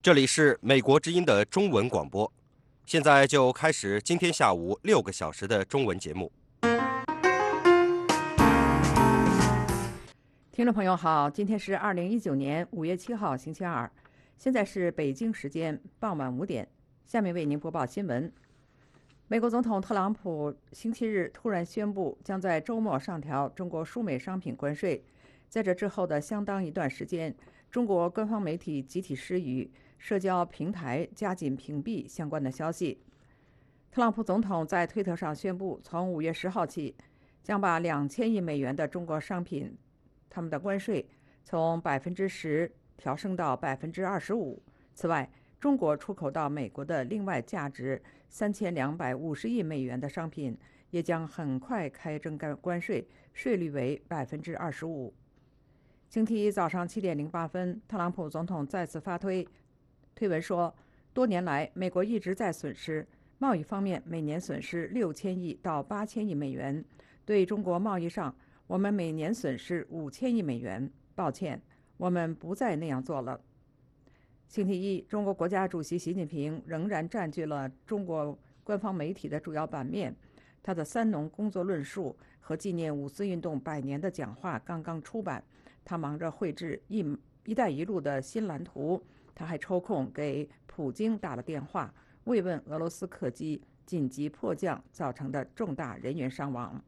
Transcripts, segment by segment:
这里是美国之音的中文广播，现在就开始今天下午6个小时的中文节目。 听众朋友好，今天是2019年5月7号，星期二，现在是北京时间傍晚5点。下面为您播报新闻。美国总统特朗普星期日突然宣布，将在周末上调中国输美商品关税。在这之后的相当一段时间，中国官方媒体集体失语，社交平台加紧屏蔽相关的消息。特朗普总统在推特上宣布，从5月10号起，将把2000亿美元的中国商品他们的关税从10%调升到25%。此外，中国出口到美国的另外价值3250亿美元的商品也将很快开征关税，税率为25%。星期一早上7点08分，特朗普总统再次发推文说，多年来美国一直在损失，贸易方面每年损失6000亿到8000亿美元，对中国贸易上我们每年损失5000亿美元。抱歉，我们不再那样做了。星期一，中国国家主席习近平仍然占据了中国官方媒体的主要版面。他的三农工作论述和纪念五四运动100年的讲话刚刚出版，他忙着绘制“一带一路”的新蓝图。他还抽空给普京打了电话，慰问俄罗斯客机紧急迫降造成的重大人员伤亡。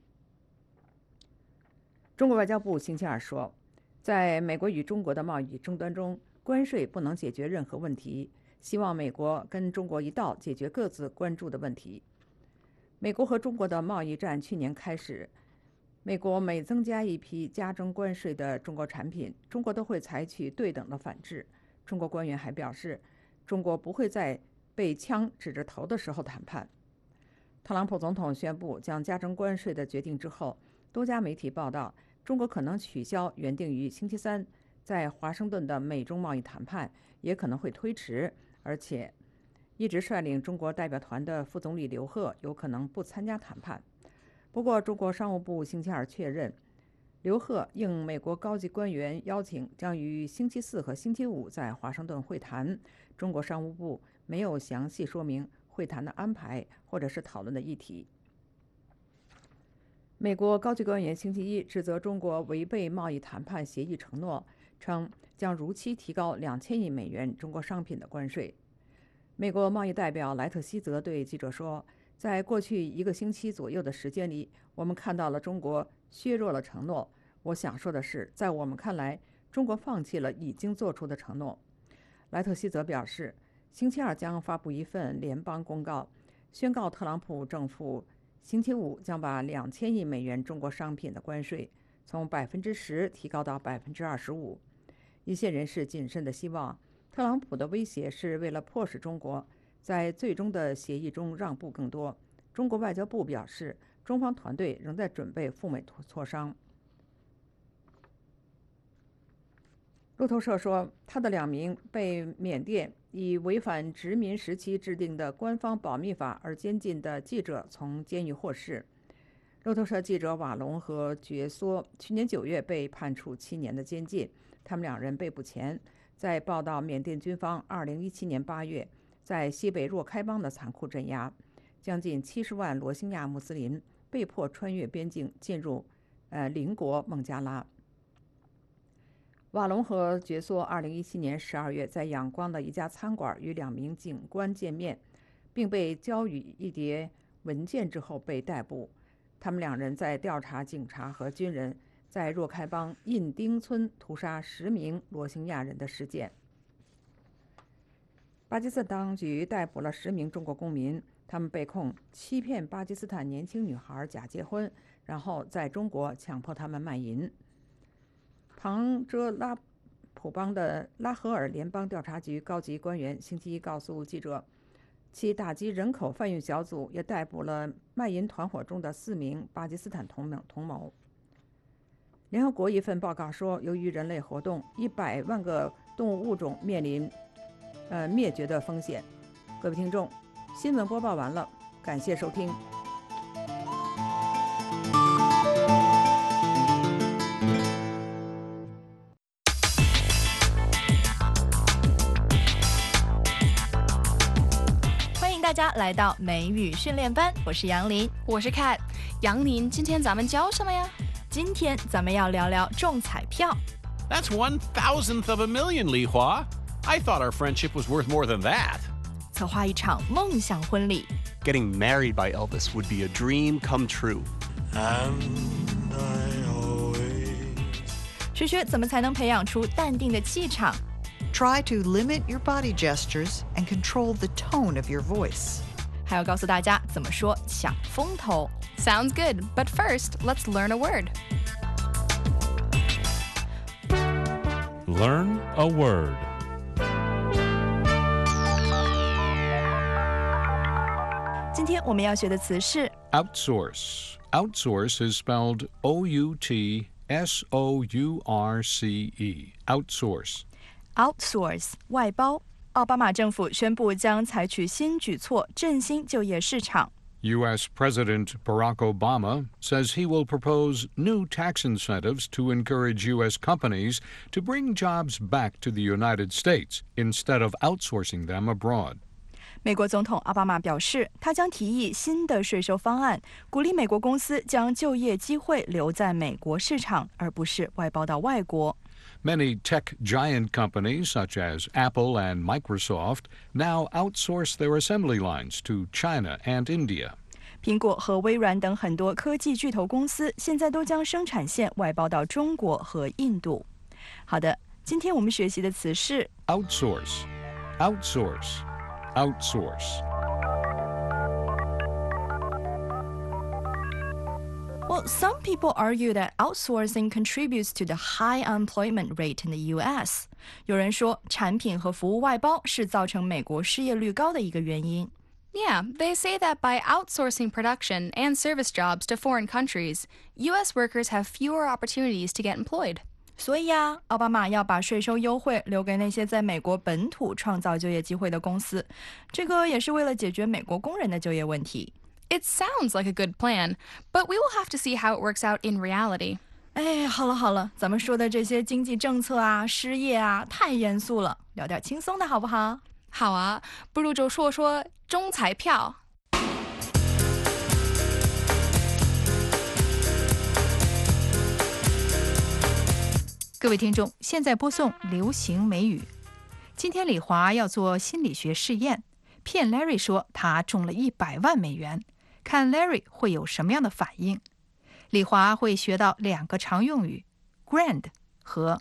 中国外交部星期二说，在美国与中国的贸易争端中，关税不能解决任何问题，希望美国跟中国一道解决各自关注的问题。美国和中国的贸易战去年开始，美国每增加一批加征关税的中国产品，中国都会采取对等的反制。中国官员还表示，中国不会在被枪指着头的时候谈判。特朗普总统宣布将加征关税的决定之后，多家媒体报道，中国可能取消原定于星期三在华盛顿的美中贸易谈判，也可能会推迟，而且一直率领中国代表团的副总理刘鹤有可能不参加谈判。不过，中国商务部星期二确认，刘鹤应美国高级官员邀请，将于星期四和星期五在华盛顿会谈。中国商务部没有详细说明会谈的安排或者是讨论的议题。美国高级官员星期一指责中国违背贸易谈判协议承诺，称将如期提高2000亿美元中国商品的关税。美国贸易代表莱特希泽对记者说，在过去1个星期左右的时间里，我们看到了中国削弱了承诺。我想说的是，在我们看来，中国放弃了已经做出的承诺。莱特希泽表示，星期二将发布一份联邦公告，宣告特朗普政府星期五将把2000亿美元中国商品的关税从10%提高到25%。一些人士谨慎地希望，特朗普的威胁是为了迫使中国在最终的协议中让步更多。中国外交部表示，中方团队仍在准备赴美磋商。路透社说，他的2名被缅甸以违反殖民时期制定的官方保密法而监禁的记者从监狱获释。路透社记者瓦隆和觉梭去年9月被判处7年的监禁。他们2人被捕前，在报道缅甸军方2017年8月在西北若开邦的残酷镇压，将近70万罗兴亚穆斯林被迫穿越边境进入邻国孟加拉。瓦隆和觉梭2017年12月在仰光的一家餐馆与2名警官见面，并被交予一叠文件之后被逮捕。他们2人在调查警察和军人在若开邦印丁村屠杀10名罗兴亚人的事件。巴基斯坦当局逮捕了10名中国公民，他们被控欺骗巴基斯坦年轻女孩假结婚，然后在中国强迫他们卖淫。旁遮拉普邦的拉合尔联邦调查局高级官员星期一告诉记者，其打击人口贩运小组也逮捕了卖淫团伙中的4名巴基斯坦同谋。联合国一份报告说，由于人类活动，100万个动物物种面临灭绝的风险。各位听众，新闻播报完了，感谢收听。 大家来到美语训练班，我是杨林， 我是 Kat。杨林，今天咱们教什么呀？ 今天咱们要聊聊中彩票。 That's 1,000th of a million, Li Hua. I thought our friendship was worth more than that. 策划一场梦想婚礼。 Getting married by Elvis would be a dream come true. And I always 学学怎么才能培养出淡定的气场。 Try to limit your body gestures and control the tone of your voice. 还要告诉大家怎么说抢风头。 Sounds good, but first, let's learn a word. Learn a word. .今天我们要学的词是 Outsource. Outsource is spelled O-U-T-S-O-U-R-C-E. Outsource. outsource 外包。奥巴马政府宣布将采取新举措振兴就业市场。 U.S. President Barack Obama says he will propose new tax incentives to encourage U.S. companies to bring jobs back to the United States instead of outsourcing them abroad. 美国总统奥巴马表示，他将提议新的税收方案，鼓励美国公司将就业机会留在美国市场，而不是外包到外国。 Many tech giant companies, such as Apple and Microsoft, now outsource their assembly lines to China and India. 苹果和微软等很多科技巨头公司现在都将生产线外包到中国和印度。好的，今天我们学习的词是 Outsource. Outsource. Outsource. Well, some people argue that outsourcing contributes to the high unemployment rate in the U.S. 有人说，产品和服务外包是造成美国失业率高的一个原因。 Yeah, they say that by outsourcing production and service jobs to foreign countries, U.S. workers have fewer opportunities to get employed. 所以啊，奥巴马要把税收优惠留给那些在美国本土创造就业机会的公司，这个也是为了解决美国工人的就业问题。 It sounds like a good plan, but we will have to see how it works out in reality. 哎，好了好了，咱们说的这些经济政策啊、失业啊，太严肃了，聊点轻松的好不好？ 好啊，不如就说说中彩票。 各位听众，现在播送流行美语。今天李华要做心理学试验，骗 Larry 说他中了100万美元，看 Larry 会有什么样的反应。李华会学到2个常用语 ，grand 和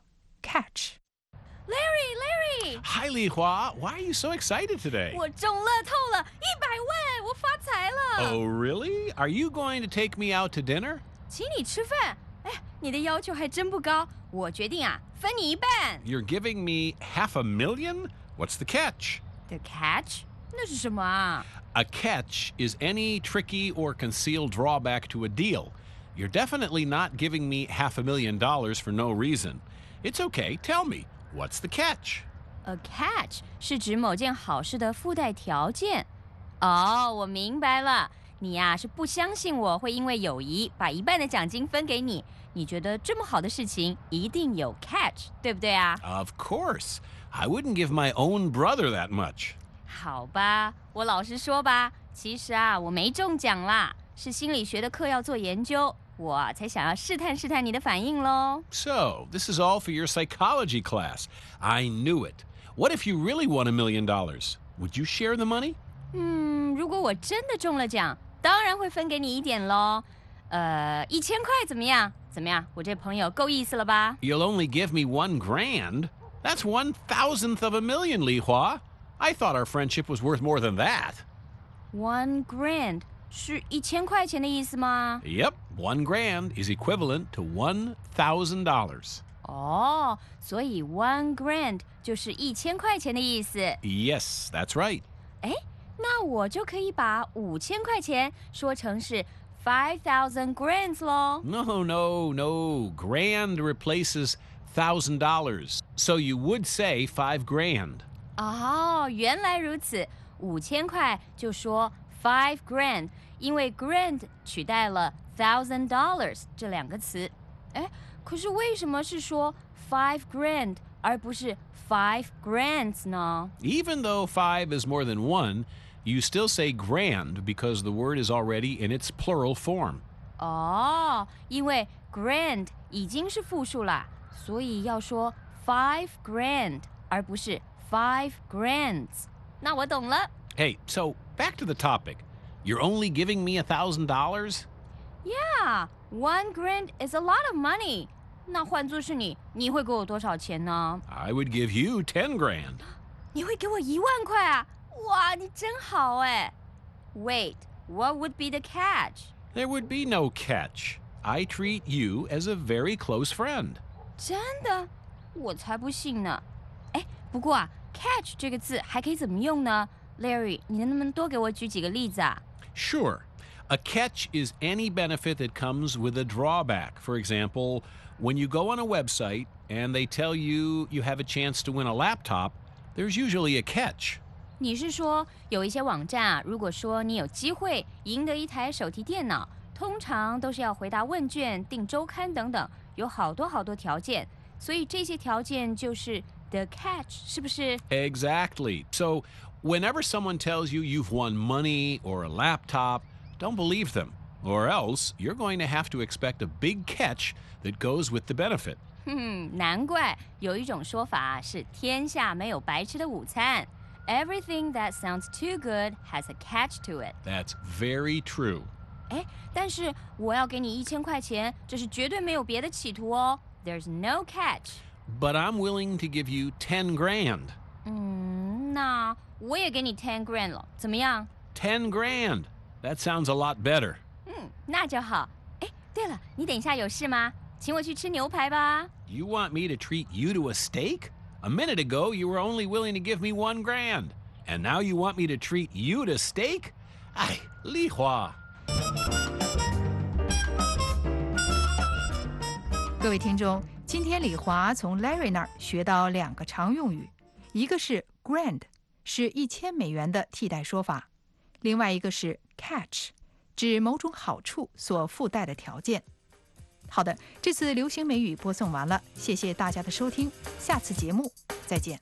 catch。Larry Hi, Li Hua. Why are you so excited today? 我中乐透了100万，我发财了。 Oh, really? Are you going to take me out to dinner? 请你吃饭。哎，你的要求还真不高，我决定啊，分你一半。 You're giving me $500,000? What's the catch? The catch? 那是什么啊？ A catch is any tricky or concealed drawback to a deal. You're definitely not giving me $500,000 for no reason. It's okay. Tell me, what's the catch? A catch 是指某件好事的附带条件。哦，我明白了，你呀是不相信我会因为友谊把一半的奖金分给你。你觉得这么好的事情一定有 catch， 对不对啊？ Of course. I wouldn't give my own brother that much. 好吧，我老实说吧，其实啊，我没中奖啦，是心理学的课要做研究，我才想要试探试探你的反应咯。 So, this is all for your psychology class. I knew it. What if you really won $1 million? Would you share the money? 如果我真的中了奖，当然会分给你一点咯。1000块怎么样？怎么样？我这朋友够意思了吧？ You'll only give me $1,000? That's 1,000th of a million, Li Hua. I thought our friendship was worth more than that. $1,000是1000块钱的意思吗？ Yep, $1,000 is equivalent to $1,000. 哦，所以$1,000就是1000块钱的意思。 Yes, that's right. 哎，那我就可以把5000块钱说成是5,000 grands 咯。 No. Grand replaces $1,000. So you would say $5,000. 哦，原来如此，5000块就说5 grand， 因为 grand 取代了$1,000这2个词。哎，可是为什么是说5 grand 而不是5 grands 呢？ Even though 5 is more than 1, You still say grand because the word is already in its plural form. 哦，因为 grand 已经是复数啦，所以要说 5 grand 而不是 5 grands。那我懂了。 Hey, so back to the topic. You're only giving me $1,000? Yeah, 1 grand is a lot of money. 那换作是你，你会给我多少钱呢？ I would give you 10 grand. 你会给我1万块啊？哇，你真好哎。Wait, what would be the catch? There would be no catch. I treat you as a very close friend. 真的？我才不信呢。哎，不过啊 ，catch 这个字还可以怎么用呢 ？Larry， 你能不能多给我举几个例子啊？ Sure. A catch is any benefit that comes with a drawback. For example, when you go on a website and they tell you you have a chance to win a laptop, there's usually a catch. 你是说有一些网站啊，如果说你有机会赢得一台手提电脑，通常都是要回答问卷、订周刊等等，有好多条件，所以这些条件就是 the catch， 是不是？ Exactly. So, whenever someone tells you you've won money or a laptop, don't believe them, or else you're going to have to expect a big catch that goes with the benefit. 难怪有一种说法是天下没有白吃的午餐。Everything that sounds too good has a catch to it. That's very true. 哎，但是我要给你1000块钱，这是绝对没有别的企图哦。There's no catch. But I'm willing to give you 10 grand. 那我也给你10 grand 了，怎么样 ？10 grand. That sounds a lot better. 那就好。哎，对了，你等一下有事吗？请我去吃牛排吧。 You want me to treat you to a steak? A minute ago, you were only willing to give me 1 grand. And now you want me to treat you to steak? 哎，丽华。 各位听众，今天李华从 Larry 那儿学到2个常用语，一个是 grand， 是$1000的替代说法；另外一个是 catch， 指某种好处所附带的条件。好的，这次流行美语播送完了，谢谢大家的收听，下次节目再见。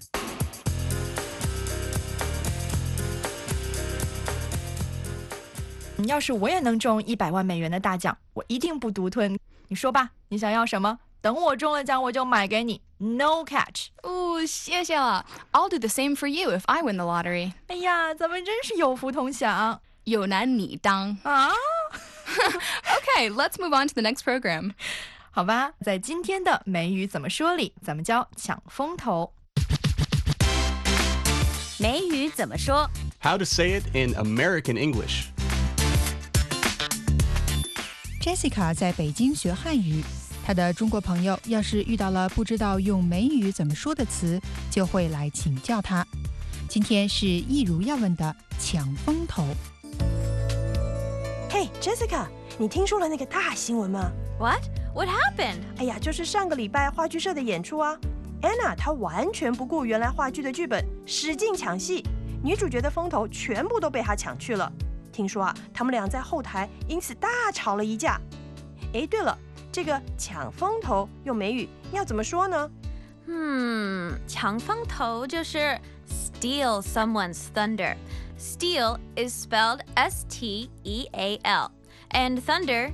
要是我也能中100万美元的大奖，我一定不独吞。你说吧，你想要什么？等我中了奖，我就买给你。No catch. 谢谢了。I'll do the same for you if I win the lottery. 哎呀，咱们真是有福同享。 有难你当啊 ！Okay, let's move on to the next program. 好吧，在今天的美语怎么说里，咱们教抢风头。 美语怎么说 How to say it in American English. Jessica 在北京学汉语，她的中国朋友要是遇到了不知道用美语怎么说的词，就会来请教她。今天是一如要问的抢风头。 Hey Jessica， 你听说了那个大新闻吗 ？What happened？ 哎呀，就是上个礼拜话剧社的演出啊。Anna 她完全不顾原来话剧的剧本，使劲抢戏，女主角的风头全部都被她抢去了。听说啊，他们俩在后台因此大吵了一架。哎，对了，这个抢风头用美语要怎么说呢？ 抢风头就是 steal someone's thunder. Steal is spelled S-T-E-A-L, and thunder,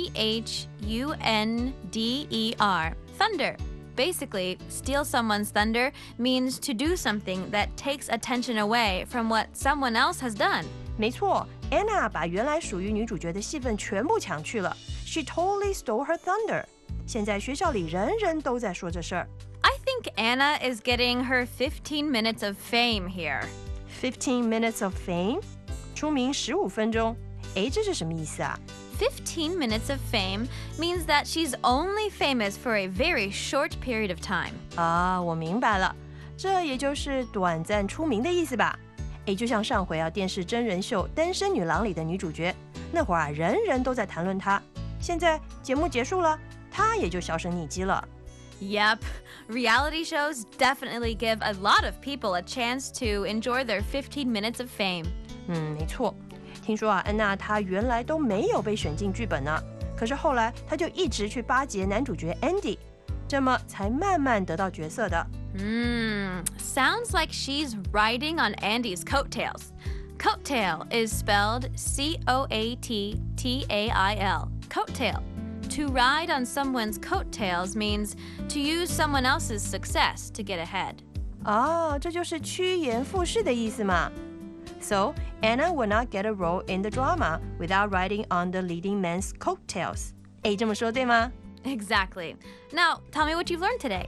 T-H-U-N-D-E-R. Thunder. Basically, steal someone's thunder means to do something that takes attention away from what someone else has done. 没错 ，Anna 把原来属于女主角的戏份全部抢去了。She totally stole her thunder. 现在学校里人人都在说这事儿。 I think Anna is getting her 15 minutes of fame here. 15 minutes of fame? 出名15分钟。哎，这是什么意思啊 ？15 minutes of fame means that she's only famous for a very short period of time. 啊，我明白了，这也就是短暂出名的意思吧。哎，就像上回啊电视真人秀《单身女郎》里的女主角，那会儿啊人人都在谈论她，现在节目结束了，她也就销声匿迹了。 Yep, reality shows definitely give a lot of people a chance to enjoy their 15 minutes of fame. 没错。听说啊，安娜她原来都没有被选进剧本呢，可是后来她就一直去巴结男主角 Andy， 这么才慢慢得到角色的。 Sounds like she's riding on Andy's coattails. Coattail is spelled C-O-A-T-T-A-I-L. Coattail. To ride on someone's coattails means to use someone else's success to get ahead. 哦，这就是趋炎附势的意思嘛。So, Anna will not get a role in the drama without riding on the leading man's coattails. 诶，这么说对吗？ Exactly. Now, tell me what you've learned today.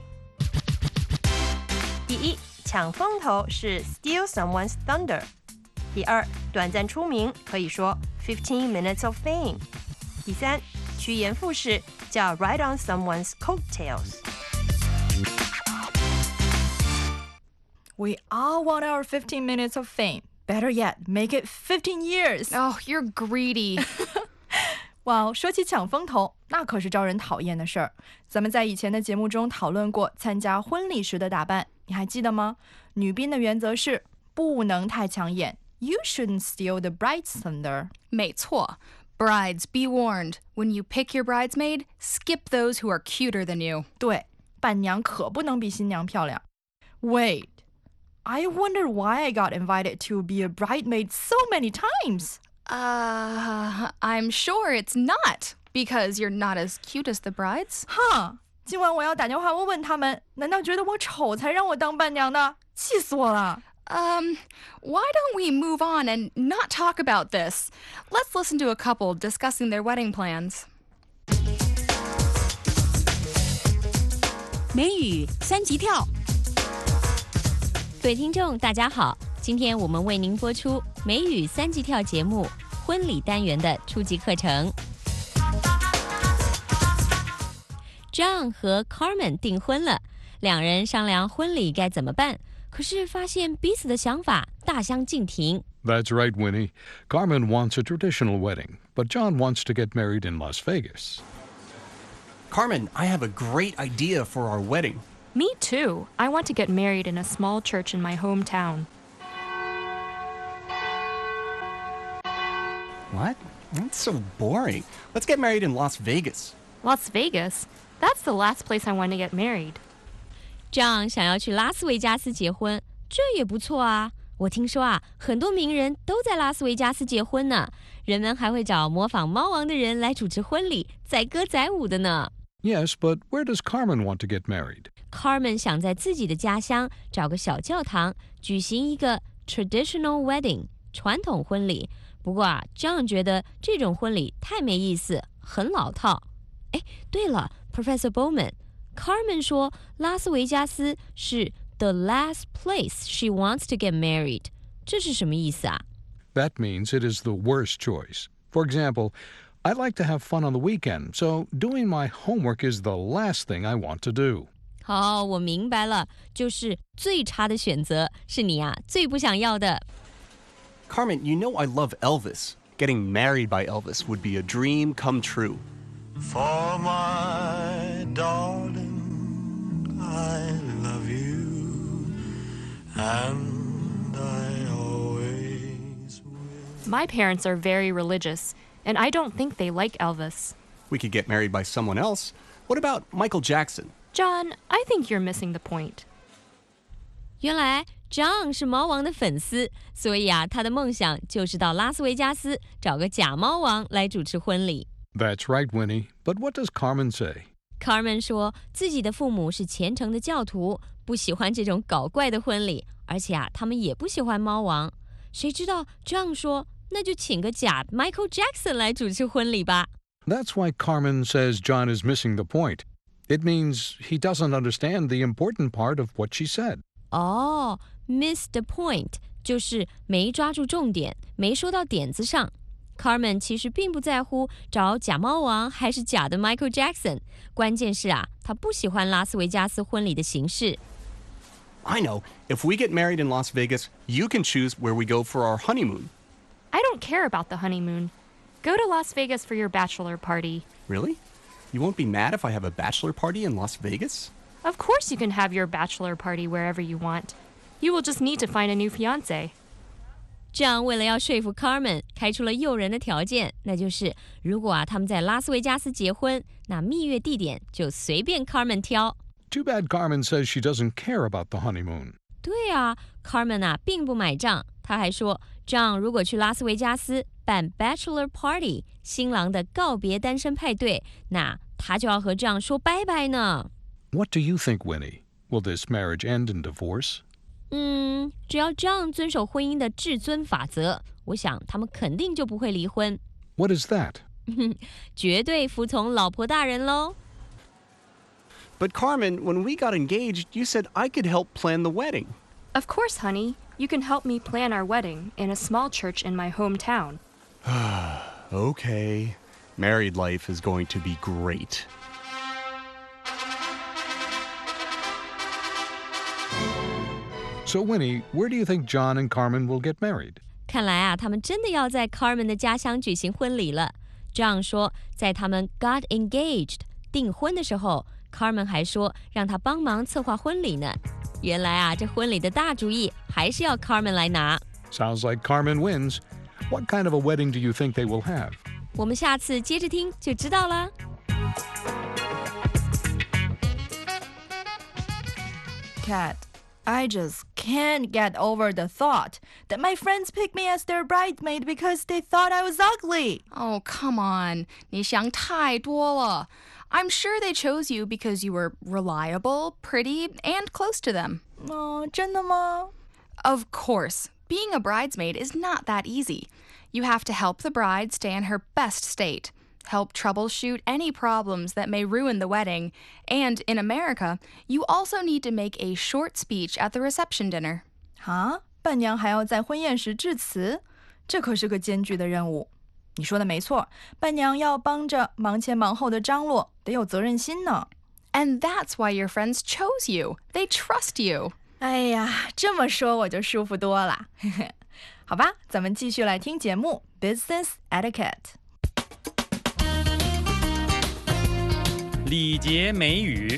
第一，抢风头是 steal someone's thunder。第二，短暂出名可以说 15 minutes of fame。第三，趋炎附势叫 ride on someone's coattails。 We all want our 15 minutes of fame. Better yet, make it 15 years. Oh, you're greedy. 哇，说起抢风头，那可是招人讨厌的事儿。咱们在以前的节目中讨论过参加婚礼时的打扮，你还记得吗？女宾的原则是不能太抢眼。You shouldn't steal the bride's thunder. 没错。Brides, be warned. When you pick your bridesmaid, skip those who are cuter than you. 对，伴娘可不能比新娘漂亮。Wait, I wonder why I got invited to be a bridesmaid so many times. I'm sure it's not, because you're not as cute as the brides. 哈，今晚我要打电话问问他们，难道觉得我丑才让我当伴娘的？气死我了！ Why don't we move on and not talk about this? Let's listen to a couple discussing their wedding plans. 美语三级跳， 各位听众大家好，今天我们为您播出美语三级跳节目婚礼单元的初级课程。John 和 Carmen 订婚了，两人商量婚礼该怎么办，可是发现彼此的想法大相径庭。 That's right, Winnie. Carmen wants a traditional wedding, but John wants to get married in Las Vegas. Carmen, I have a great idea for our wedding. Me too. I want to get married in a small church in my hometown. What? That's so boring. Let's get married in Las Vegas. Las Vegas? That's the last place I want to get married. John 想要去拉斯维加斯结婚，这也不错啊。我听说啊，很多名人都在拉斯维加斯结婚呢。人们还会找模仿猫王的人来主持婚礼，载歌载舞的呢。 Yes, but where does Carmen want to get married? Carmen 想在自己的家乡找个小教堂，举行一个 traditional wedding 传统婚礼。不过啊 ，John 觉得这种婚礼太没意思，很老套。哎，对了 ，Professor Bowman。Carmen 说，拉斯维加斯是 the last place she wants to get married， 这是什么意思啊？ That means it is the worst choice. For example, I like to have fun on the weekend, so doing my homework is the last thing I want to do. 好，我明白了，就是最差的选择是你啊最不想要的。 Carmen, you know I love Elvis. Getting married by Elvis would be a dream come true. For my darling, I love you, and I always will. My parents are very religious, and I don't think they like Elvis. We could get married by someone else. What about Michael Jackson? John, I think you're missing the point. 原来 John 是猫王的粉丝，所以啊，他的梦想就是到拉斯维加斯找个假猫王来主持婚礼。 That's right, Winnie. But what does Carmen say? Carmen 说自己的父母是虔诚的教徒，不喜欢这种搞怪的婚礼，而且啊，他们也不喜欢猫王。谁知道 John 说，那就请个假 Michael Jackson 来主持婚礼吧。 That's why Carmen says John is missing the point. It means he doesn't understand the important part of what she said. 哦 ，miss the point 就是没抓住重点，没说到点子上。Carmen 其实并不在乎找假猫王还是假的 Michael Jackson， 关键是啊，他不喜欢拉斯维加斯婚礼的形式。 I know. If we get married in Las Vegas, you can choose where we go for our honeymoon. I don't care about the honeymoon. Go to Las Vegas for your bachelor party. Really? You won't be mad if I have a bachelor party in Las Vegas? Of course you can have your bachelor party wherever you want. You will just need to find a new fiancé. 这样为了要说服 Carmen 开出了诱人的条件，那就是如果啊他们在拉斯维加斯结婚，那蜜月地点就随便 Carmen 挑。 Too bad Carmen says she doesn't care about the honeymoon. 对啊 ，Carmen 啊并不买账， 他还说，John 如果去拉斯维加斯办 bachelor party， 新郎的告别单身派对，那他就要和 John 说拜拜呢。 What do you think, Winnie? Will this marriage end in divorce? 只要 John 遵守婚姻的至尊法则，我想他们肯定就不会离婚。 What is that? 绝对服从老婆大人喽。 But Carmen, when we got engaged, you said I could help plan the wedding. Of course, honey. You can help me plan our wedding in a small church in my hometown. Okay. Married life is going to be great. So, Winnie, where do you think John and Carmen will get married? 看来啊，他们真的要在 Carmen 的家乡举行婚礼了。John 说，在他们 got engaged 订婚的时候 ，Carmen 还说让他帮忙策划婚礼呢。原来啊，这婚礼的大主意还是要 Carmen 来拿。 Sounds like Carmen wins. What kind of a wedding do you think they will have? 我们下次接着听就知道了。 Kat.I just can't get over the thought that my friends picked me as their bridesmaid because they thought I was ugly. Oh, come on. 你想太多了. I'm sure they chose you because you were reliable, pretty, and close to them. 真的吗? Of course. Being a bridesmaid is not that easy. You have to help the bride stay in her best state, help troubleshoot any problems that may ruin the wedding, and in America, you also need to make a short speech at the reception dinner. 啊，伴娘还要在婚宴时致辞，这可是个艰巨的任务。你说的没错，伴娘要帮着忙前忙后的张罗，得有责任心呢。 And that's why your friends chose you. They trust you. 哎呀，这么说我就舒服多了。好吧，咱们继续来听节目 Business Etiquette。 礼节美语。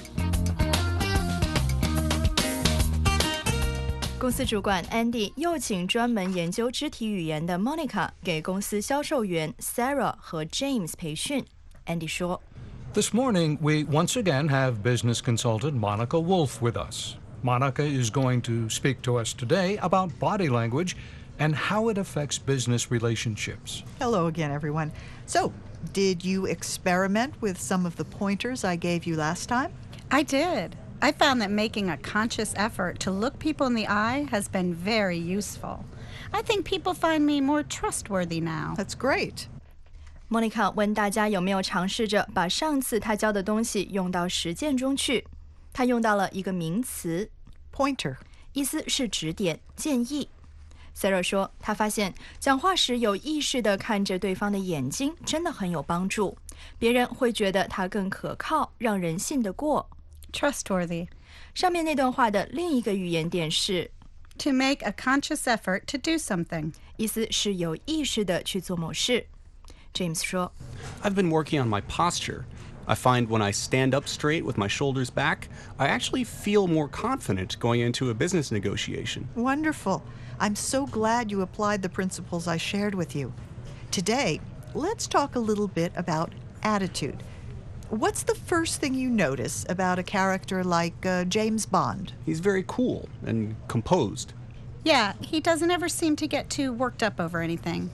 公司主管 Andy 又请专门研究肢体语言的 Monica 给公司销售员 Sarah 和 James 培训。Andy 说 This morning, we once again have business consultant Monica Wolf with us. Monica is going to speak to us today about body language and how it affects business relationships. Hello again, everyone. So, did you experiment with some of the pointers I gave you last time? I did. I found that making a conscious effort to look people in the eye has been very useful. I think people find me more trustworthy now. That's great. Monica 问大家有没有尝试着把上次她教的东西用到实践中去。她用到了一个名词 pointer， 意思是指点、建议。Sarah 说，她发现讲话时有意识地看着对方的眼睛真的很有帮助，别人会觉得她更可靠，让人信得过。 Trustworthy。 上面那段话的另一个语言点是 to make a conscious effort to do something， 意思是有意识地去做某事。James 说 I've been working on my posture. I find when I stand up straight with my shoulders back, I actually feel more confident going into a business negotiation. Wonderful. I'm so glad you applied the principles I shared with you. Today, let's talk a little bit about attitude. What's the first thing you notice about a character like James Bond? He's very cool and composed. Yeah, he doesn't ever seem to get too worked up over anything.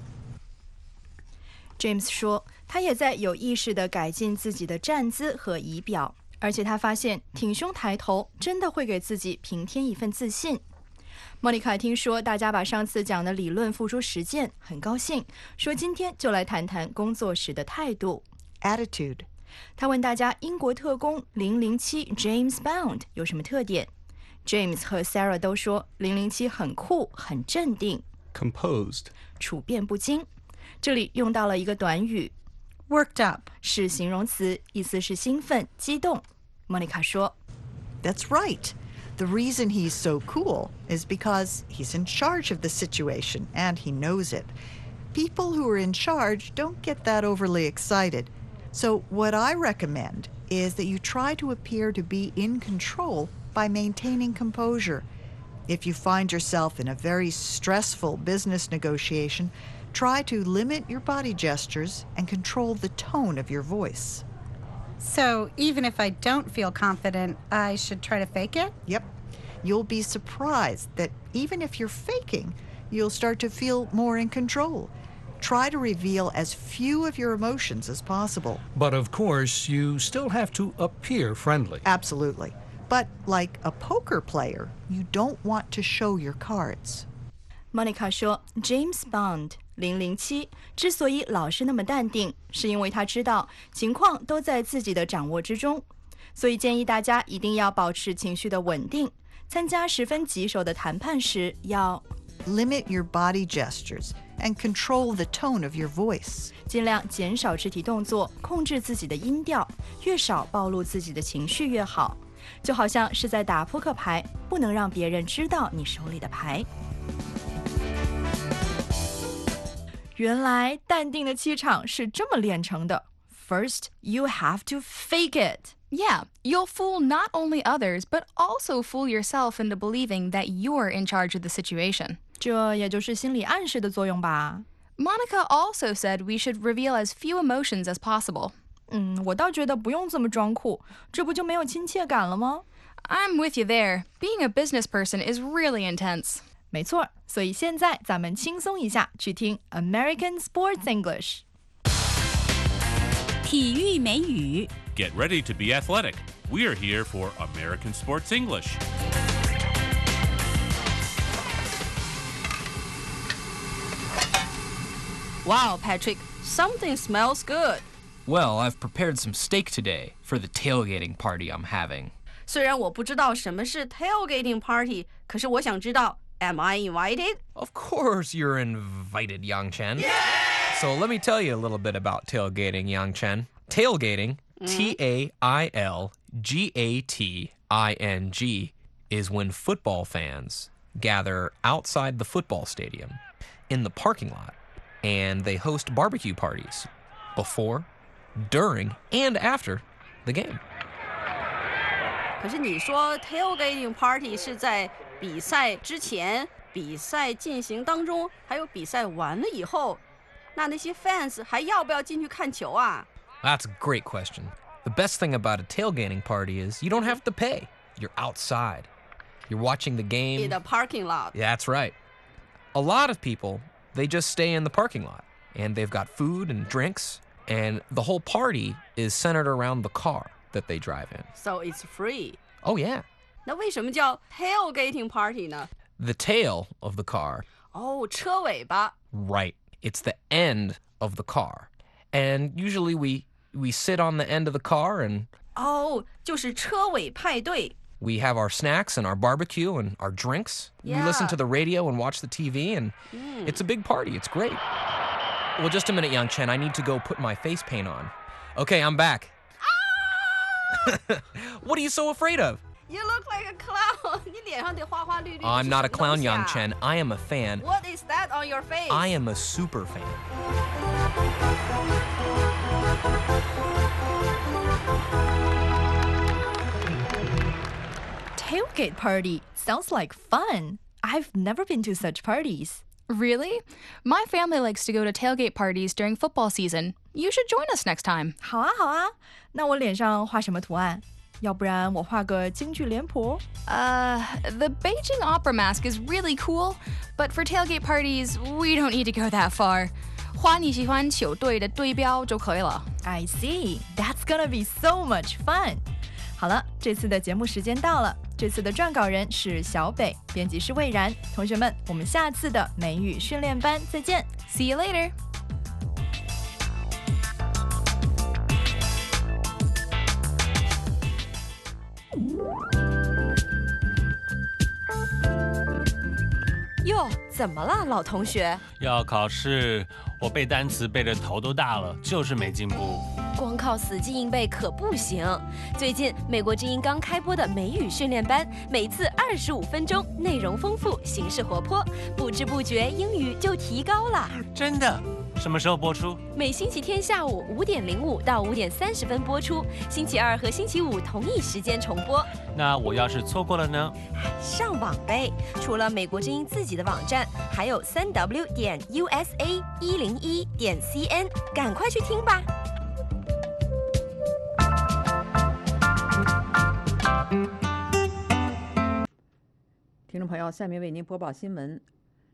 James 说，他也在有意识地改进自己的站姿和仪表，而且他发现挺胸抬头真的会给自己平添一份自信。Monica 听说大家把上次讲的理论付诸实践，很高兴，说今天就来谈谈工作时的态度 attitude。 他问大家英国特工007 James Bond 有什么特点。James 和 Sarah 都说007很酷，很镇定 composed， 处变不惊。这里用到了一个短语 worked up， 是形容词，意思是兴奋、激动。Monica 说 That's right. The reason he's so cool is because he's in charge of the situation and he knows it. People who are in charge don't get that overly excited. So what I recommend is that you try to appear to be in control by maintaining composure. If you find yourself in a very stressful business negotiation, try to limit your body gestures and control the tone of your voice. So even if I don't feel confident, I should try to fake it? Yep. You'll be surprised that even if you're faking, you'll start to feel more in control. Try to reveal as few of your emotions as possible. But of course, you still have to appear friendly. Absolutely. But like a poker player, you don't want to show your cards. Monica 说 ，James Bond 007之所以老是那么淡定，是因为他知道情况都在自己的掌握之中，所以建议大家一定要保持情绪的稳定。参加十分棘手的谈判时，要 limit your body gestures and control the tone of your voice. 尽量减少肢体动作，控制自己的音调，越少暴露自己的情绪越好。就好像是在打扑克牌，不能让别人知道你手里的牌。原来淡定的气场是这么练成的。First, you have to fake it. Yeah, you'll fool not only others, but also fool yourself into believing that you're in charge of the situation. 这也就是心理暗示的作用吧。 Monica also said we should reveal as few emotions as possible. 我倒觉得不用这么装酷，这不就没有亲切感了吗？ I'm with you there. Being a business person is really intense. 没错，所以现在咱们轻松一下，去听 American Sports English。 体育美语。 Get ready to be athletic. We are here for American Sports English. Wow, Patrick, something smells good. Well, I've prepared some steak today for the tailgating party I'm having. 虽然我不知道什么是 tailgating party, 可是我想知道 Am I invited? Of course you're invited, Yang Chen. Yeah! So let me tell you a little bit about tailgating, Yang Chen. Tailgating, Tailgating, is when football fans gather outside the football stadium in the parking lot, and they host barbecue parties before, during, and after the game. 可是你说 tailgating party 是在比赛之前、比赛进行当中，还有比赛完了以后，那些 fans 还要不要进去看球啊？ That's a great question. The best thing about a tailgating party is you don't have to pay. You're outside. You're watching the game. In the parking lot. Yeah, that's right. A lot of people, they just stay in the parking lot, and they've got food and drinks, and the whole party is centered around the car that they drive in. So it's free. Oh, yeah. 那为什么叫 tailgating party 呢？ The tail of the car. 哦，车尾巴。 Right. It's the end of the car. And usually we sit on the end of the car and 哦，就是车尾派对。 we have our snacks and our barbecue and our drinks. Yeah. We listen to the radio and watch the TV, and it's a big party. It's great. Well, just a minute, Yang Chen. I need to go put my face paint on. Okay, I'm back. What are you so afraid of? You look like a clown. 你脸上得花花绿绿。 I'm not a clown, Yang Chen. I am a fan. What is that on your face? I am a super fan. Tailgate party sounds like fun. I've never been to such parties. Really? My family likes to go to tailgate parties during football season. You should join us next time. 好啊，好啊。那我脸上画什么图案？要不然我画个京剧脸谱。 The Beijing opera mask is really cool, but for tailgate parties, we don't need to go that far. 画你喜欢球队的队标就可以了。 I see. That's gonna be so much fun. 好了，这次的节目时间到了。这次的撰稿人是小北，编辑是魏然。同学们，我们下次的美语训练班再见。 See you later. 哟，怎么了，老同学？ 要考试，我背单词背得头都大了，就是没进步。 光靠死记硬背可不行。最近美国之音刚开播的美语训练班，每次25分钟，内容丰富，形式活泼，不知不觉英语就提高了。 真的？什么时候播出？ 每星期天下午5点05到5点30分播出，星期二和星期五同一时间重播。 那我要是错过了呢？ 上网呗，除了美国之音自己的网站，还有3w.usa101.cn，赶快去听吧。 听众朋友，下面为您播报新闻。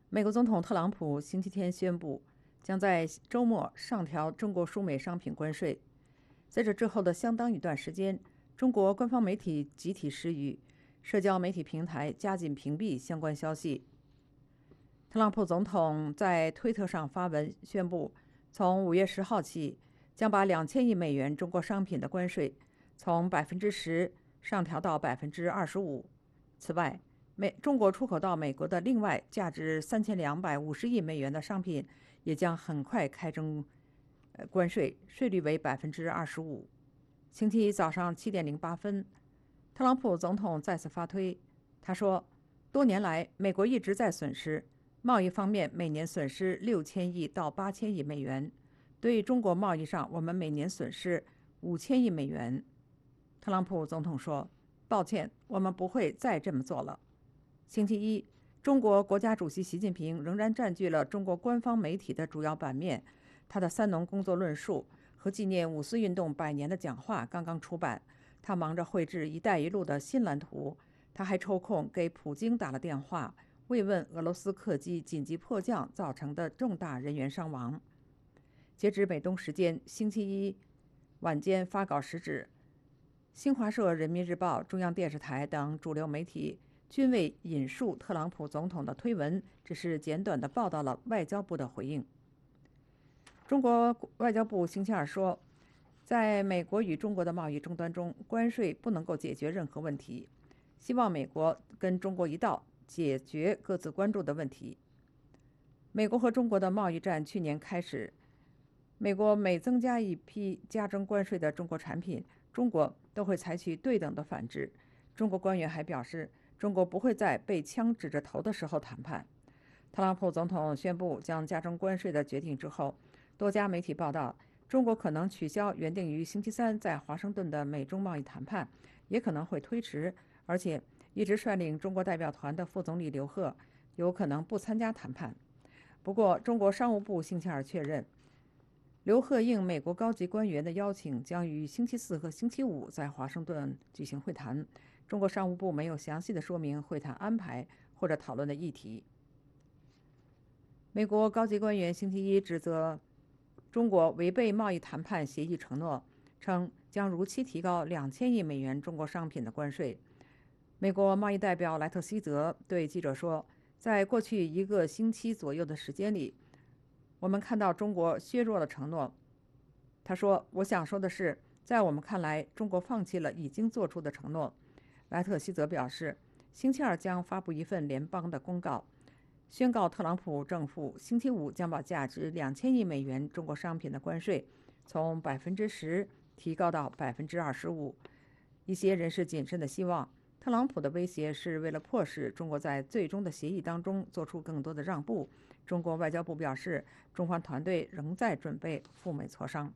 美国总统特朗普星期天宣布，将在周末上调中国输美商品关税。在这之后的相当一段时间，中国官方媒体集体失语，社交媒体平台加紧屏蔽相关消息。特朗普总统在推特上发文宣布，从5月10号起，将把2000亿美元中国商品的关税从10%上调到25%。此外，中国出口到美国的另外价值3250亿美元的商品也将很快开征关税，税率为25%。星期一早上7点08分，特朗普总统再次发推，他说：“多年来，美国一直在损失，贸易方面每年损失6000亿到8000亿美元。对中国贸易上，我们每年损失5000亿美元。”特朗普总统说：“抱歉，我们不会再这么做了。”星期一，中国国家主席习近平仍然占据了中国官方媒体的主要版面。他的三农工作论述和纪念五四运动100年的讲话刚刚出版。他忙着绘制“一带一路”的新蓝图。他还抽空给普京打了电话，慰问俄罗斯客机紧急迫降造成的重大人员伤亡。截至美东时间星期一晚间发稿时止，新华社、人民日报、中央电视台等主流媒体均未引述特朗普总统的推文，只是简短地报道了外交部的回应。中国外交部星期二说，在美国与中国的贸易争端中，关税不能够解决任何问题，希望美国跟中国一道解决各自关注的问题。美国和中国的贸易战去年开始，美国每增加一批加征关税的中国产品，中国都会采取对等的反制。中国官员还表示，中国不会在被枪指着头的时候谈判。特朗普总统宣布将加征关税的决定之后，多家媒体报道，中国可能取消原定于星期三在华盛顿的美中贸易谈判，也可能会推迟，而且一直率领中国代表团的副总理刘鹤有可能不参加谈判。不过，中国商务部星期二确认，刘鹤应美国高级官员的邀请，将于星期四和星期五在华盛顿举行会谈。中国商务部没有详细的说明会谈安排或者讨论的议题。美国高级官员星期一指责中国违背贸易谈判协议承诺，称将如期提高2000亿美元中国商品的关税。美国贸易代表莱特希泽对记者说，在过去1个星期左右的时间里，我们看到中国削弱了承诺。他说，我想说的是，在我们看来，中国放弃了已经做出的承诺。莱特希泽表示，星期二将发布一份联邦的公告，宣告特朗普政府星期五将把价值2000亿美元中国商品的关税从10%提高到25%。一些人士谨慎地希望，特朗普的威胁是为了迫使中国在最终的协议当中做出更多的让步。中国外交部表示，中方团队仍在准备赴美磋商。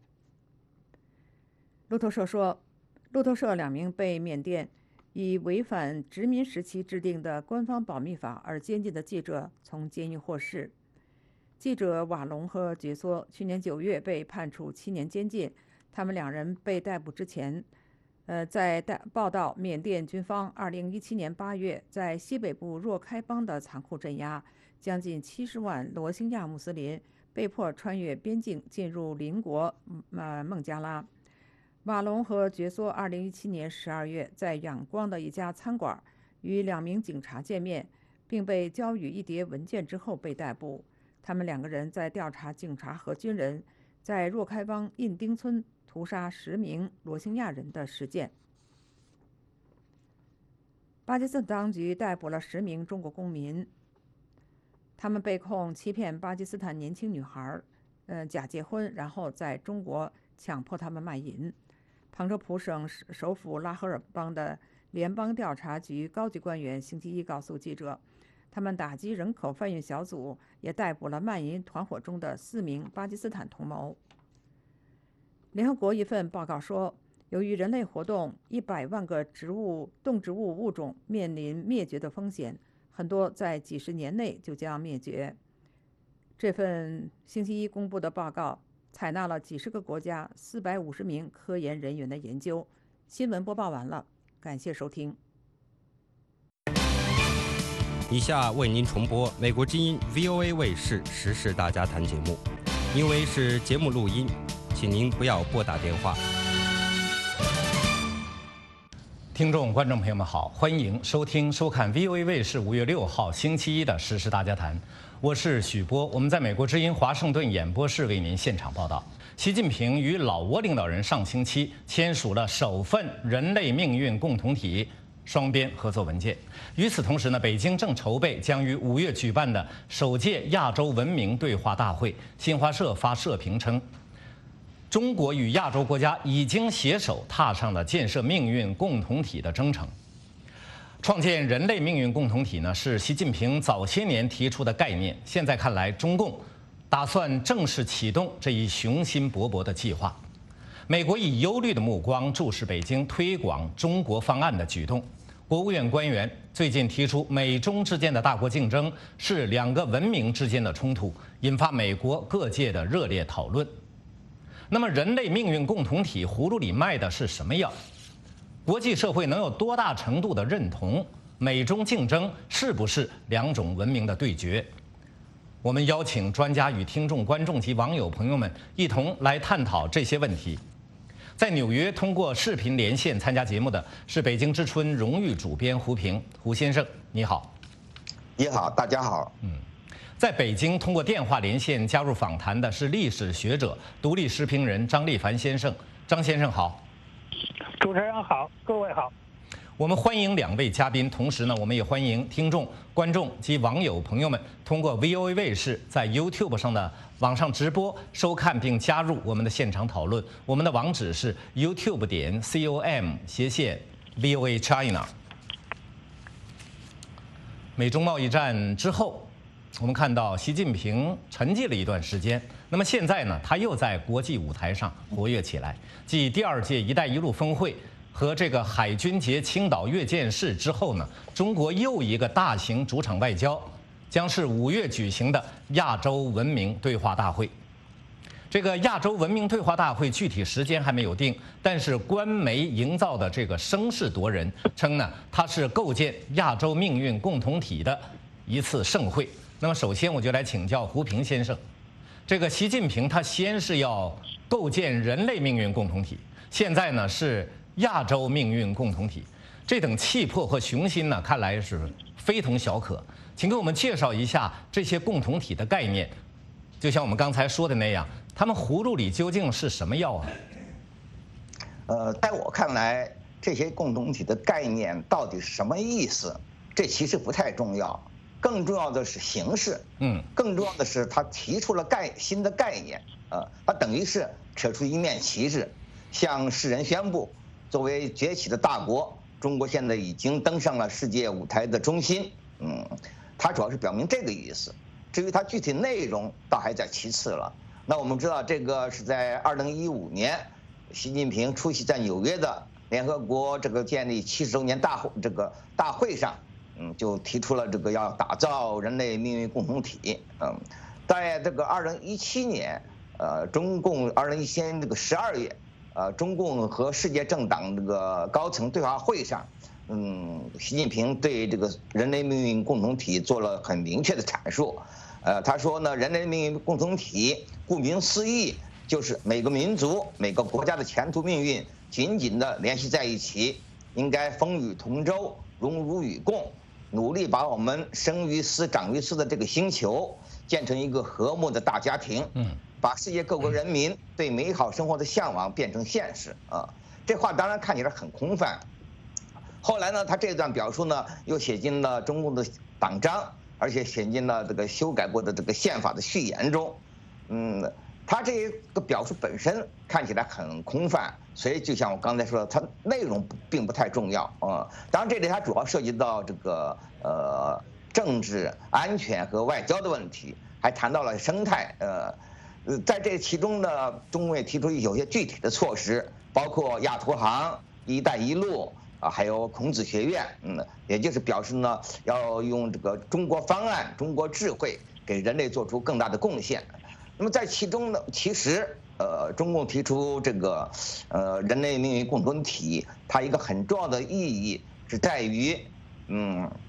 路透社说，路透社2名被缅甸以违反殖民时期制定的官方保密法而监禁的记者从监狱获释。记者瓦隆和觉梭去年9月被判处7年监禁。他们2人被逮捕之前，在报道缅甸军方2017年8月在西北部若开邦的残酷镇压，将近70万罗兴亚穆斯林被迫穿越边境进入邻国孟加拉。瓦隆和觉梭2017年12月在仰光的一家餐馆与2名警察见面，并被交予一叠文件之后被逮捕。他们2个人在调查警察和军人在若开邦印丁村屠杀10名罗兴亚人的事件。巴基斯坦当局逮捕了10名中国公民，他们被控欺骗巴基斯坦年轻女孩，假结婚，然后在中国强迫他们卖淫。旁遮普省首府拉合尔邦的联邦调查局高级官员星期一告诉记者，他们打击人口贩运小组，也逮捕了卖淫团伙中的4名巴基斯坦同谋。联合国一份报告说，由于人类活动，100万个动植物物种面临灭绝的风险，很多在几十年内就将灭绝。这份星期一公布的报告采纳了几十个国家450名科研人员的研究。新闻播报完了，感谢收听。 以下为您重播美国之音 VOA 卫视时事大家谈节目，因为是节目录音，请您不要拨打电话。 听众、观众朋友们好，欢迎收听、收看 VOA 卫视5月6号星期一的时事大家谈，我是许波，我们在美国之音华盛顿演播室为您现场报道。习近平与老挝领导人上星期签署了首份人类命运共同体双边合作文件。与此同时呢，北京正筹备将于5月举办的首届亚洲文明对话大会。新华社发社评称，中国与亚洲国家已经携手踏上了建设命运共同体的征程。创建人类命运共同体呢，是习近平早些年提出的概念。现在看来，中共打算正式启动这一雄心勃勃的计划。美国以忧虑的目光注视北京推广中国方案的举动。国务院官员最近提出，美中之间的大国竞争是两个文明之间的冲突，引发美国各界的热烈讨论。那么，人类命运共同体葫芦里卖的是什么药？国际社会能有多大程度的认同美中竞争是不是两种文明的对决？我们邀请专家与听众、观众及网友朋友们一同来探讨这些问题。在纽约通过视频连线参加节目的是北京之春荣誉主编胡平，胡先生，你好。 你好，大家好。 在北京通过电话连线加入访谈的是历史学者、独立时评人张立凡先生，张先生好。 主持人好，各位好。 我们欢迎两位嘉宾，同时呢，我们也欢迎听众、观众及网友朋友们通过 VOA 卫视在 YouTube 上的网上直播收看并加入我们的现场讨论。我们的网址是 youtube.com/VOA China。美中贸易战之后，我们看到习近平沉寂了一段时间，那么现在呢，他又在国际舞台上活跃起来。继第2届“一带一路”峰会和这个海军节青岛阅舰式之后呢，中国又一个大型主场外交将是5月举行的亚洲文明对话大会。这个亚洲文明对话大会具体时间还没有定，但是官媒营造的这个声势夺人，称呢它是构建亚洲命运共同体的一次盛会。那么首先我就来请教胡平先生，这个习近平他先是要构建人类命运共同体，现在呢是亚洲命运共同体，这等气魄和雄心呢，看来是非同小可。请给我们介绍一下这些共同体的概念，就像我们刚才说的那样，他们葫芦里究竟是什么药啊？ 在我看来，这些共同体的概念到底是什么意思，这其实不太重要，更重要的是形式。更重要的是他提出了新的概念，他等于是扯出一面旗帜，向世人宣布，作为崛起的大国，中国现在已经登上了世界舞台的中心。它主要是表明这个意思。至于它具体内容，倒还在其次了。那我们知道，这个是在2015年，习近平出席在纽约的联合国这个建立70周年大会上，就提出了这个要打造人类命运共同体。在这个2017年，中共2017年这个12月。中共和世界政党这个高层对话会上，习近平对这个人类命运共同体做了很明确的阐述。他说呢，人类命运共同体顾名思义，就是每个民族、每个国家的前途命运紧紧地联系在一起，应该风雨同舟、荣辱与共，努力把我们生于斯、长于斯的这个星球建成一个和睦的大家庭。把世界各国人民对美好生活的向往变成现实啊！这话当然看起来很空泛。后来呢，他这段表述呢，又写进了中共的党章，而且写进了这个修改过的这个宪法的序言中。他这个表述本身看起来很空泛，所以就像我刚才说的，它内容并不太重要啊。当然，这里它主要涉及到这个政治、安全和外交的问题，还谈到了生态。在这其中呢，中共也提出有些具体的措施，包括亚投行、一带一路还有孔子学院，也就是表示呢，要用这个中国方案、中国智慧，给人类做出更大的贡献。那么在其中呢，其实中共提出这个人类命运共同体，它一个很重要的意义是在于，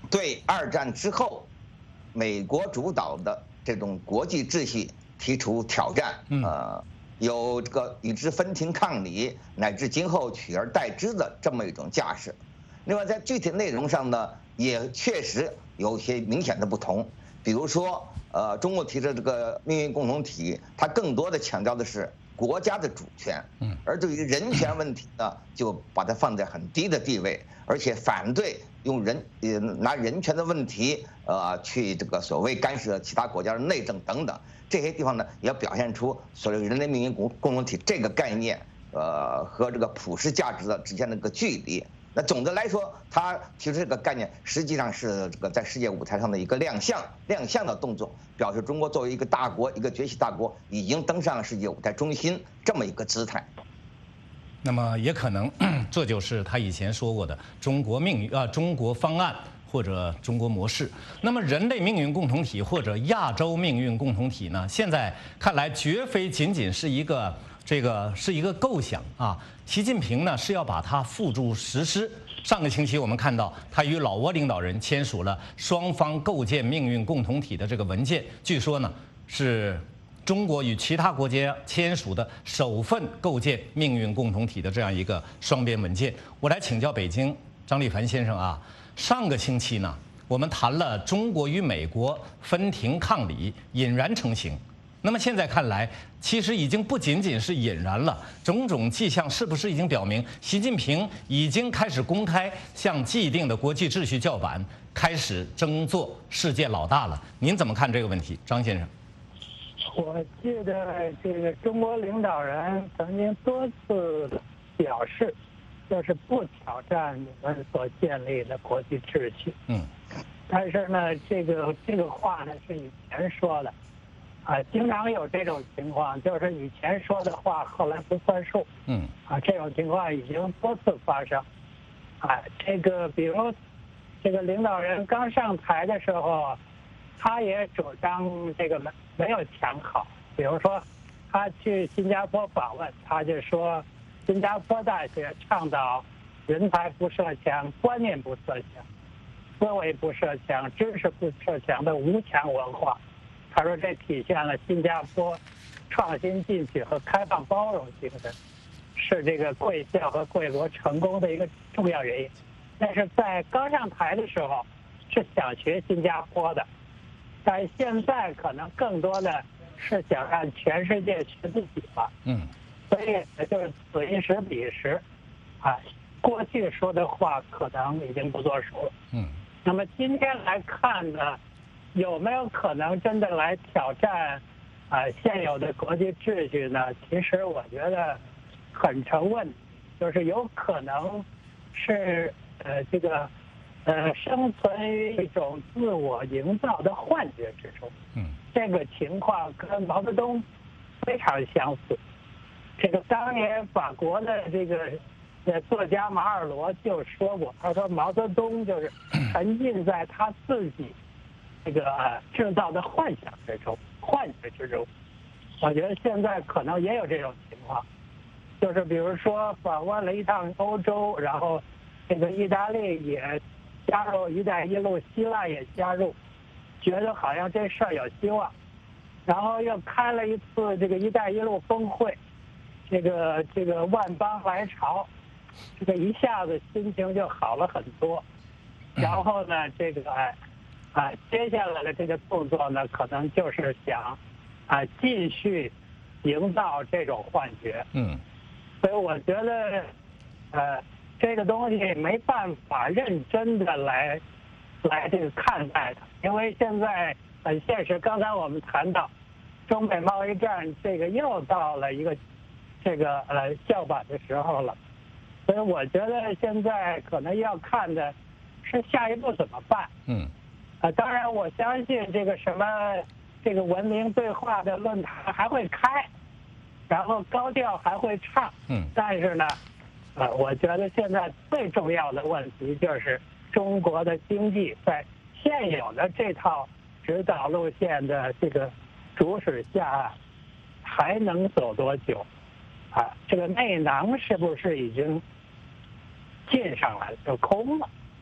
对2战之后美国主导的这种国际秩序提出挑战，有这个与之分庭抗礼，乃至今后取而代之的这么一种架势。另外，在具体内容上呢，也确实有些明显的不同。比如说，中国提出这个命运共同体，它更多的强调的是国家的主权，而对于人权问题呢，就把它放在很低的地位，而且反对用拿人权的问题去这个所谓干涉其他国家的内政等等。这些地方呢，也表现出所谓人类命运共同体这个概念，和这个普世价值的之间的一个距离。那总的来说，他提出这个概念，实际上是这个在世界舞台上的一个亮相的动作，表示中国作为一个大国，一个崛起大国，已经登上了世界舞台中心这么一个姿态。 那么也可能，这就是他以前说过的中国方案。或者中国模式，那么人类命运共同体或者亚洲命运共同体呢？现在看来绝非仅仅是一个构想啊。习近平呢是要把它付诸实施。上个星期我们看到他与老挝领导人签署了双方构建命运共同体的这个文件，据说呢是中国与其他国家签署的首份构建命运共同体的这样一个双边文件。我来请教北京张立凡先生啊。上个星期呢，我们谈了中国与美国分庭抗礼，引燃成型。那么现在看来，其实已经不仅仅是引燃了，种种迹象是不是已经表明，习近平已经开始公开向既定的国际秩序叫板，开始争做世界老大了？您怎么看这个问题，张先生？ 我记得这个中国领导人曾经多次表示，就是不挑战你们所建立的国际秩序。但是呢，这个话呢是以前说的，经常有这种情况，就是以前说的话后来不算数。这种情况已经多次发生。这个比如这个领导人刚上台的时候，他也主张这个没有讲好。比如说，他去新加坡访问，他就说。新加坡大学倡导人才不设墙、观念不设墙、思维不设墙、知识不设墙的无墙文化。他说这体现了新加坡创新进取和开放包容精神，是这个贵校和贵国成功的一个重要原因。但是在刚上台的时候是想学新加坡的，但现在可能更多的是想让全世界学自己了。所以就是此一时彼一时，过去说的话可能已经不作数了。那么今天来看呢，有没有可能真的来挑战现有的国际秩序呢？其实我觉得很成问题，就是有可能是这个生存于一种自我营造的幻觉之中。这个情况跟毛泽东非常相似。这个当年法国的这个作家马尔罗就说过，他说毛泽东就是沉浸在他自己这个制造的幻想之中、幻觉之中。我觉得现在可能也有这种情况，就是比如说访问了一趟欧洲，然后这个意大利也加入“一带一路”，希腊也加入，觉得好像这事儿有希望，然后又开了一次这个“一带一路”峰会。这个万邦来朝，这个一下子心情就好了很多。然后呢，这个接下来的这个动作呢，可能就是想继续营造这种幻觉。所以我觉得这个东西没办法认真的来这个看待它，因为现在很现实。刚才我们谈到中美贸易战，这个又到了一个叫板的时候了，所以我觉得现在可能要看的是下一步怎么办。当然我相信这个这个文明对话的论坛还会开，然后高调还会唱。但是呢，我觉得现在最重要的问题就是中国的经济在现有的这套指导路线的这个主使下还能走多久？这个内囊是不是已经进上来了就空了？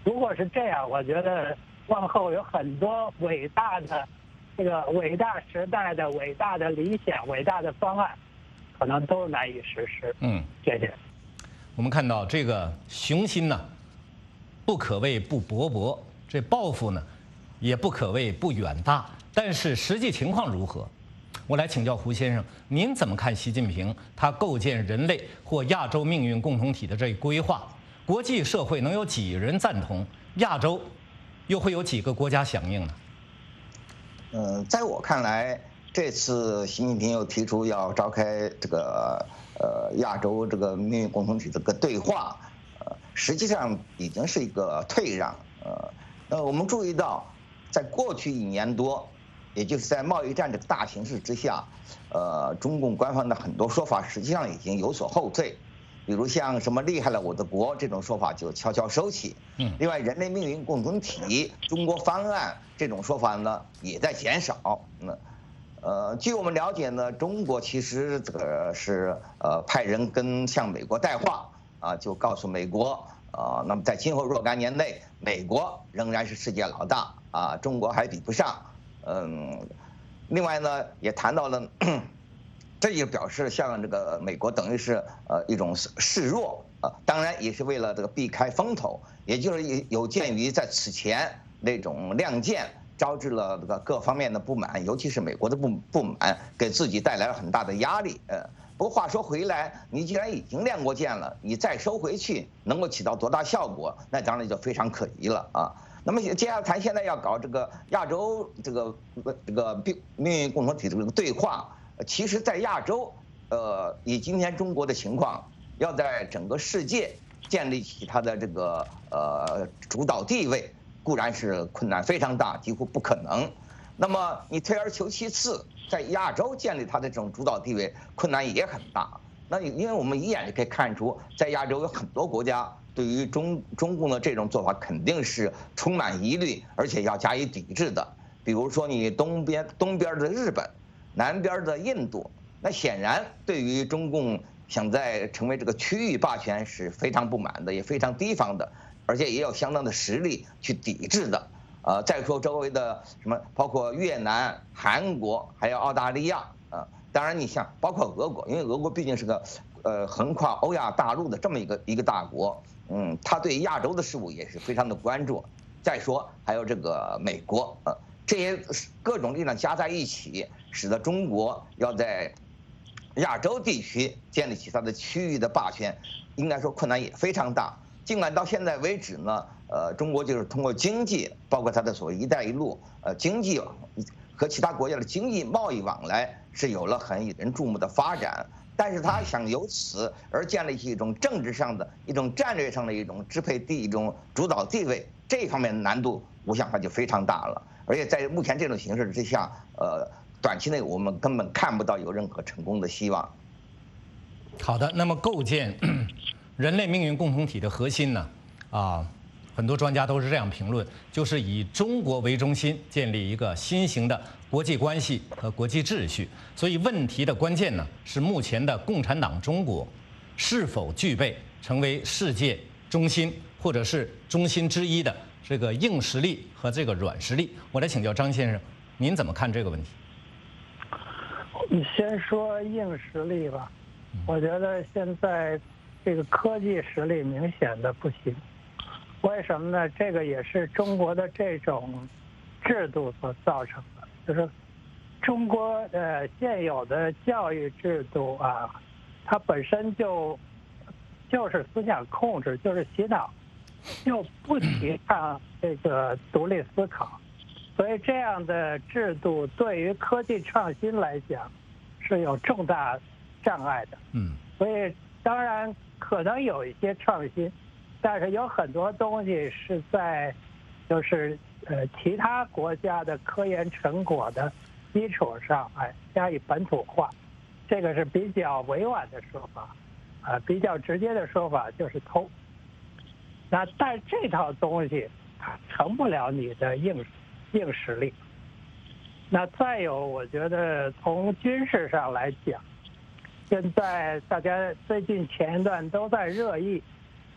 如果是这样，我觉得往后有很多伟大的这个伟大时代的伟大的理想、伟大的方案，可能都难以实施。谢谢。 我们看到这个雄心呢，不可谓不勃勃，这抱负呢，也不可谓不远大。但是实际情况如何？我来请教胡先生，您怎么看习近平他构建人类或亚洲命运共同体的这一规划？国际社会能有几人赞同？亚洲又会有几个国家响应呢？ 在我看来，这次习近平又提出要召开这个亚洲这个命运共同体这个对话，实际上已经是一个退让。我们注意到，在过去1年多，也就是在贸易战这个大形势之下，中共官方的很多说法实际上已经有所后退，比如像什么厉害了我的国这种说法就悄悄收起。另外，人类命运共同体、中国方案这种说法呢也在减少。据我们了解呢，中国其实这个是派人向美国带话就告诉美国那么在今后若干年内，美国仍然是世界老大中国还比不上。另外呢，也谈到了，这也表示像这个美国等于是一种示弱当然也是为了这个避开风头，也就是有鉴于在此前那种亮剑。招致了这个各方面的不满，尤其是美国的不满，给自己带来了很大的压力。不过话说回来，你既然已经亮过剑了，你再收回去，能够起到多大效果？那当然就非常可疑了啊。那么接下来谈现在要搞这个亚洲这个命运共同体的这个对话，其实，在亚洲，以今天中国的情况，要在整个世界建立起它的这个主导地位。固然是困难非常大，几乎不可能。那么你退而求其次，在亚洲建立它的这种主导地位，困难也很大。那因为我们一眼就可以看出，在亚洲有很多国家对于中共的这种做法肯定是充满疑虑，而且要加以抵制的。比如说你东边的日本，南边的印度，那显然对于中共想在成为这个区域霸权是非常不满的，也非常提防的。而且也有相当的实力去抵制的，再说周围的什么，包括越南、韩国，还有澳大利亚，当然你像包括俄国，因为俄国毕竟是个横跨欧亚大陆的这么一个大国，他对亚洲的事务也是非常的关注。再说还有这个美国，这些各种力量加在一起，使得中国要在亚洲地区建立起它的区域的霸权，应该说困难也非常大。尽管到现在为止呢，中国就是通过经济，包括它的所谓“一带一路”，经济和其他国家的经济贸易往来是有了很引人注目的发展，但是他想由此而建立起一种政治上的一种战略上的一种支配地、一种主导地位，这方面的难度，我想它就非常大了。而且在目前这种形势之下，短期内我们根本看不到有任何成功的希望。 好的，那么构建人类命运共同体的核心呢，很多专家都是这样评论，就是以中国为中心，建立一个新型的国际关系和国际秩序。所以问题的关键呢，是目前的共产党中国是否具备成为世界中心或者是中心之一的这个硬实力和这个软实力。我来请教张先生，您怎么看这个问题？ 你先说硬实力吧，我觉得现在这个科技实力明显的不行，为什么呢？这个也是中国的这种制度所造成的，就是中国现有的教育制度它本身就是思想控制，就是洗脑，又不提倡这个独立思考，所以这样的制度对于科技创新来讲是有重大障碍的。所以当然可能有一些创新，但是有很多东西是在就是其他国家的科研成果的基础上加以本土化，这个是比较委婉的说法，比较直接的说法就是偷。那但这套东西它成不了你的硬实力。那再有，我觉得从军事上来讲，现在大家最近前一段都在热议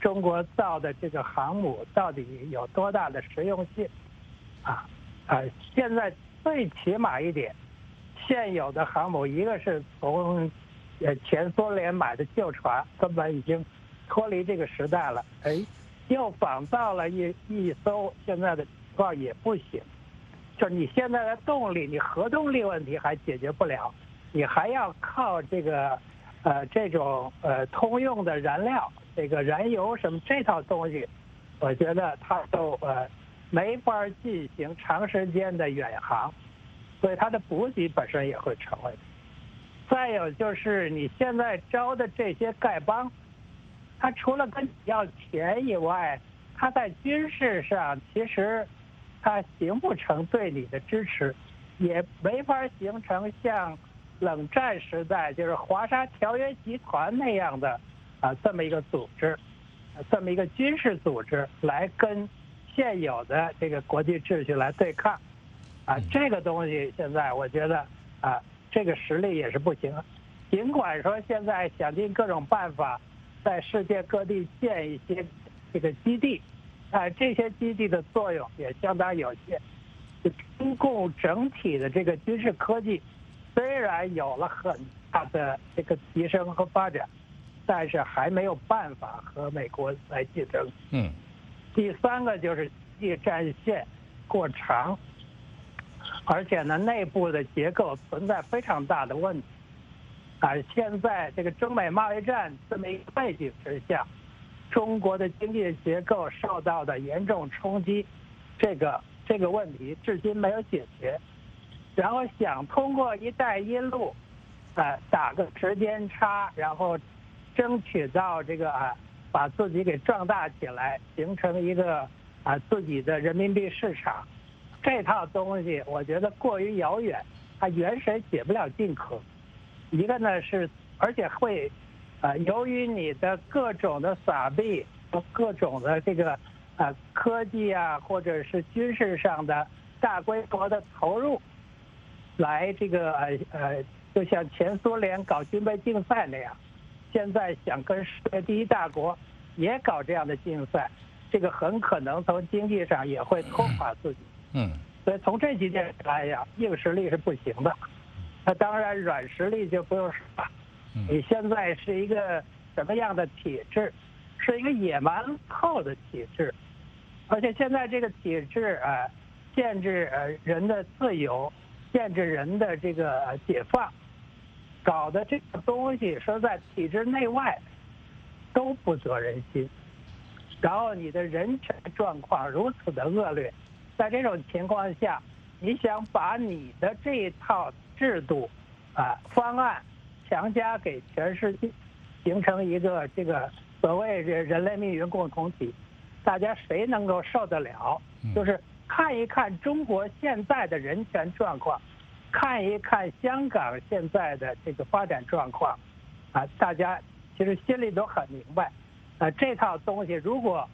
中国造的这个航母到底有多大的实用性？现在最起码一点，现有的航母一个是从前苏联买的旧船，根本已经脱离这个时代了。又仿造了一艘，现在的情况也不行。就是你现在的动力，你核动力问题还解决不了，你还要靠这个这种通用的燃料，这个燃油什么这套东西，我觉得它都没法进行长时间的远航，所以它的补给本身也会成问题。再有就是你现在招的这些丐帮，他除了跟你要钱以外，他在军事上其实他形不成对你的支持，也没法形成像冷战时代就是华沙条约集团那样的这么一个组织，这么一个军事组织来跟现有的这个国际秩序来对抗，这个东西现在我觉得这个实力也是不行。尽管说现在想尽各种办法在世界各地建一些这个基地，这些基地的作用也相当有限。中共整体的这个军事科技虽然有了很大的这个提升和发展，但是还没有办法和美国来竞争。第三个就是地战线过长，而且呢内部的结构存在非常大的问题。现在这个中美贸易战这么一个背景之下，中国的经济结构受到的严重冲击，这个问题至今没有解决。然后想通过一带一路打个时间差，然后争取到这个把自己给壮大起来，形成一个自己的人民币市场，这套东西我觉得过于遥远，它远水解不了近渴。一个呢是，而且会由于你的各种的撒币和各种的这个科技或者是军事上的大规模的投入，来这个就像前苏联搞军备竞赛那样，现在想跟世界第一大国也搞这样的竞赛，这个很可能从经济上也会拖垮自己。所以从这几点来讲，硬实力是不行的。那当然软实力就不用说了。你现在是一个什么样的体制？是一个野蛮后的体制，而且现在这个体制限制人的自由，限制人的这个解放，搞的这个东西说在体制内外都不得人心。然后你的人权状况如此的恶劣，在这种情况下，你想把你的这一套制度方案强加给全世界，形成一个这个所谓人类命运共同体，大家谁能够受得了？就是看一看中国现在的人权状况，看一看香港现在的这个发展状况，大家其实心里都很明白，这套东西如果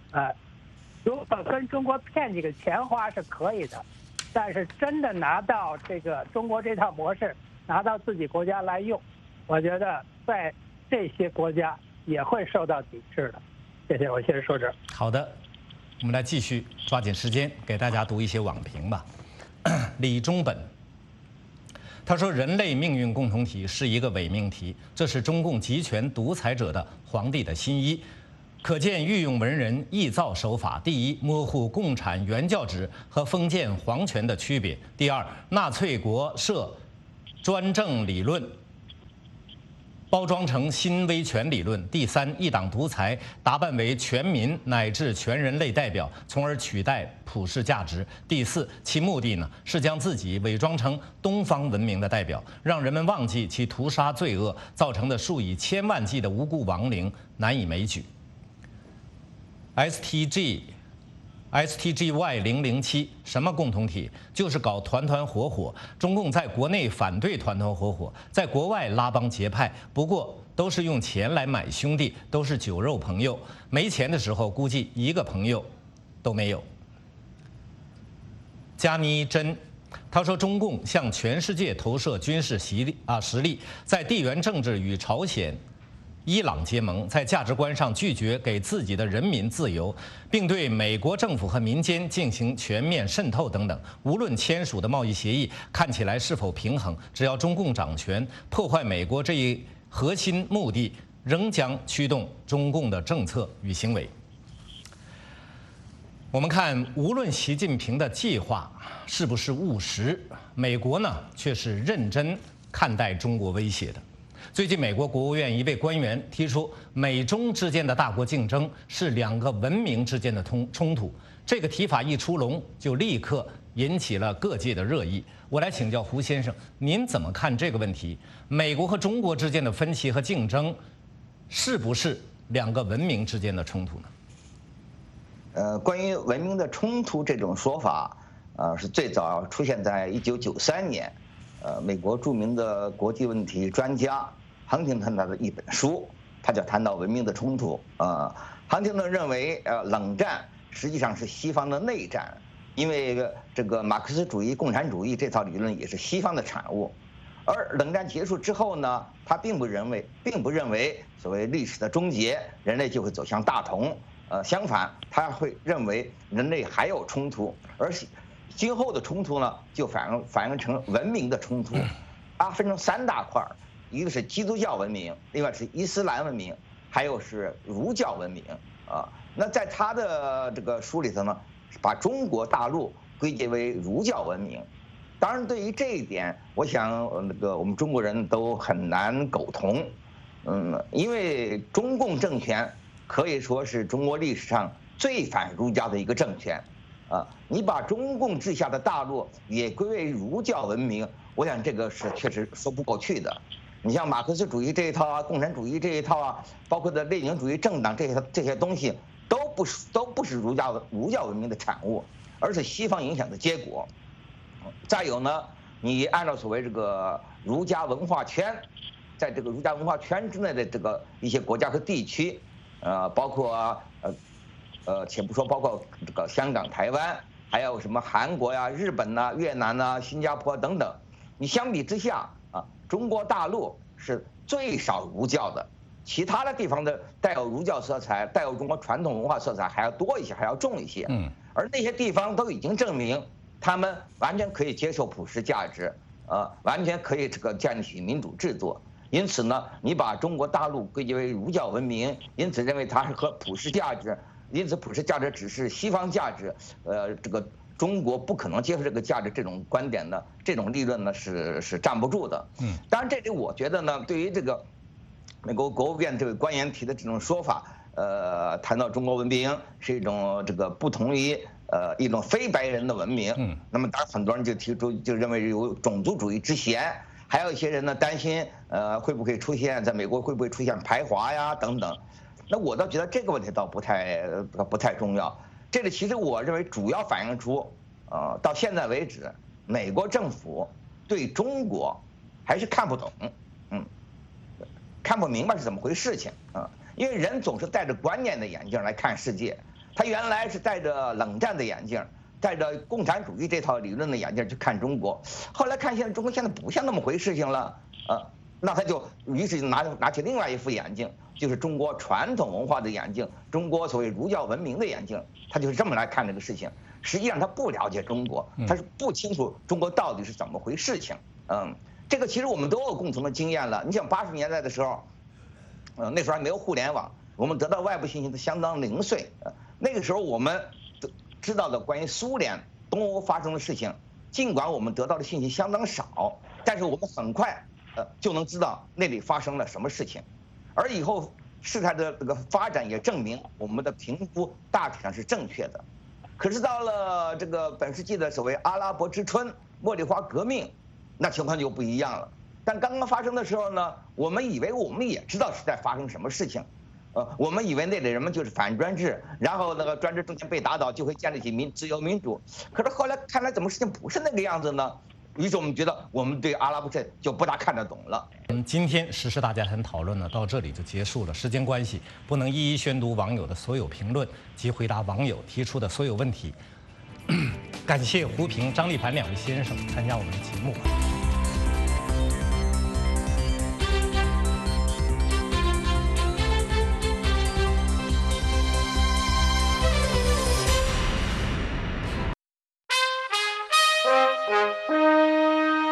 跟中国骗几个钱花是可以的，但是真的拿到这个中国这套模式拿到自己国家来用，我觉得在这些国家也会受到抵制的。谢谢，我先说这儿。 好的，我们来继续抓紧时间给大家读一些网评吧。李中本他说：“人类命运共同体是一个伪命题，这是中共集权独裁者的皇帝的新衣。可见御用文人臆造手法：第一，模糊共产原教旨和封建皇权的区别；第二，纳粹国设专政理论包装成新威权理论；第三，一党独裁打扮为全民乃至全人类代表，从而取代普世价值；第四，其目的呢是将自己伪装成东方文明的代表，让人们忘记其屠杀罪恶造成的数以千万计的无辜亡灵难以枚举。” STGY007 什么共同体？就是搞团团伙伙。中共在国内反对团团伙伙，在国外拉帮结派，不过都是用钱来买兄弟，都是酒肉朋友。没钱的时候，估计一个朋友都没有。加妮真他说，中共向全世界投射军事实力，在地缘政治与朝鲜伊朗结盟，在价值观上拒绝给自己的人民自由，并对美国政府和民间进行全面渗透等等。无论签署的贸易协议看起来是否平衡，只要中共掌权，破坏美国这一核心目的，仍将驱动中共的政策与行为。我们看，无论习近平的计划是不是务实，美国呢却是认真看待中国威胁的。最近，美国国务院一位官员提出，美中之间的大国竞争是两个文明之间的冲突。这个提法一出笼，就立刻引起了各界的热议。我来请教胡先生，您怎么看这个问题？美国和中国之间的分歧和竞争，是不是两个文明之间的冲突呢？ 关于文明的冲突这种说法，是最早出现在1993年，美国著名的国际问题专家亨廷顿他的一本书，他就谈到文明的冲突。亨廷顿认为，冷战实际上是西方的内战，因为这个马克思主义、共产主义这套理论也是西方的产物。而冷战结束之后呢，他并不认为所谓历史的终结，人类就会走向大同。相反，他会认为人类还有冲突，而今后的冲突呢，就反映成文明的冲突。它分成3大块，一个是基督教文明，另外是伊斯兰文明，还有是儒教文明。那在他的这个书里头呢，把中国大陆归结为儒教文明。当然，对于这一点，我想我们中国人都很难苟同。因为中共政权可以说是中国历史上最反儒家的一个政权。你把中共治下的大陆也归为儒教文明，我想这个是确实说不过去的。你像马克思主义这一套啊，共产主义这一套啊，包括的列宁主义政党这些东西，都不是儒教文明的产物，而是西方影响的结果。再有呢，你按照所谓这个儒家文化圈，在这个儒家文化圈之内的这个一些国家和地区，包括且不说包括这个香港、台湾，还有什么韩国呀、日本呐、越南呐、新加坡等等，你相比之下中国大陆是最少儒教的，其他的地方的带有儒教色彩、带有中国传统文化色彩还要多一些，还要重一些。而那些地方都已经证明，他们完全可以接受普世价值，完全可以建立起民主制度。因此呢，你把中国大陆归结为儒教文明，因此认为它是和普世价值，因此普世价值只是西方价值，这个中国不可能接受这个价值，这种观点呢，这种理论呢是站不住的。当然这里我觉得呢，对于这个美国国务院这位官员提的这种说法，谈到中国文明是一种这个不同于一种非白人的文明。那么当然很多人就提出就认为有种族主义之嫌，还有一些人呢担心会不会出现在美国会不会出现排华呀等等。那我倒觉得这个问题倒不太重要。这里其实我认为主要反映出，到现在为止，美国政府对中国还是看不懂，看不明白是怎么回事情啊。因为人总是戴着观念的眼镜来看世界，他原来是戴着冷战的眼镜，戴着共产主义这套理论的眼镜去看中国，后来看现在中国现在不像那么回事情了，那他就于是拿起另外一副眼镜，就是中国传统文化的眼镜，中国所谓儒教文明的眼镜，他就是这么来看这个事情。实际上他不了解中国，他是不清楚中国到底是怎么回事情。这个其实我们都有共同的经验了。你想80年代的时候，那时候还没有互联网，我们得到外部信息都相当零碎。那个时候我们知道的关于苏联东欧发生的事情，尽管我们得到的信息相当少，但是我们很快就能知道那里发生了什么事情。而以后事态的这个发展也证明我们的评估大体上是正确的。可是到了这个本世纪的所谓阿拉伯之春、茉莉花革命，那情况就不一样了。但刚刚发生的时候呢，我们以为我们也知道是在发生什么事情，我们以为那里人们就是反专制，然后那个专制政权被打倒就会建立起自由民主。可是后来看来怎么事情不是那个样子呢？于是我们觉得我们对阿拉伯这就不大看得懂了。 今天时事大家谈讨论呢到这里就结束了，时间关系不能一一宣读网友的所有评论及回答网友提出的所有问题。感谢胡平、张立盘2位先生参加我们的节目。